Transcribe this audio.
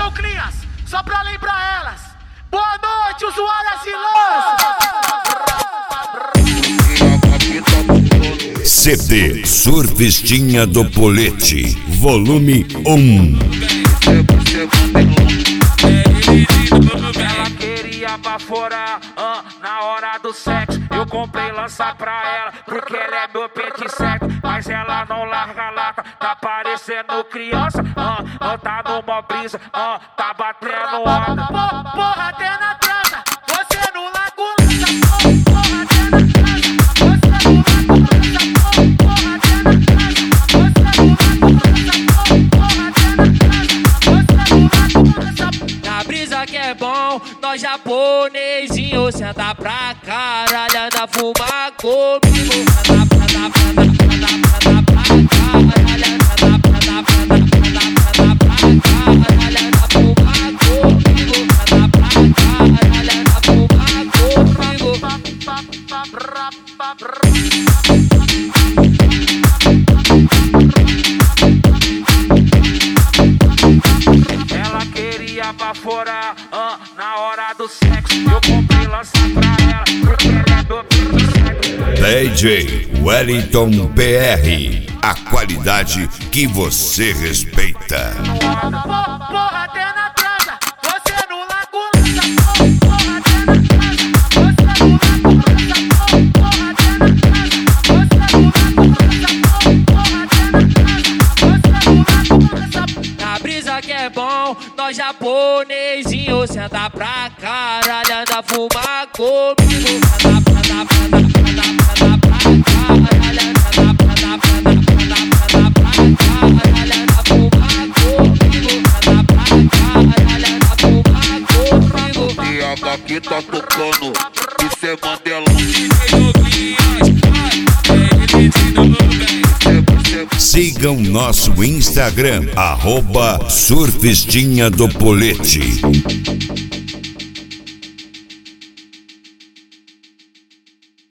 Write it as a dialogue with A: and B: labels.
A: Atenção, crias, só pra lembrar elas. Boa noite, usuárias e lãs.
B: CD Surfistinha do Polete, volume 1.
A: Ela queria baforar na hora do sexo. Eu comprei lança pra ela, porque ela é meu pente certo. Mas ela não larga a lata, tá parecendo criança. Tá numa brisa, tá batendo onda. Porra, até na transa, você não larga o lança. Porra, até na transa, você não larga o lança. Porra, até na transa, você não larga o lança. Porra, até na transa, você não larga o lança.
C: Na brisa que é bom, nós japonesinho senta pra caralho, anda fumar comigo. Anda pra caralho, anda pra caralho, anda fumar comigo. Anda pra caralho, anda fumar comigo.
A: Ela queria baforar na hora do sexo. Eu comprei lança pra ela, porque ela é do sexo.
B: DJ Wellington PR, a qualidade que você respeita.
A: Porra, até na transa, você não larga o lança. Porra, até na transa, você não larga o lança. Porra, até na transa, você não larga o lança. Porra, até na transa, você não larga o lança.
C: Na brisa que é bom, nós japonesinho senta pra caralho, anda fumar comigo. Anda pra caralho, anda fumar comigo. Anda pra caralho, anda fumar comigo.
D: DH que tá tocando, isso é Mandela.
B: Sigam nosso Instagram, @Surfistinha do Polete.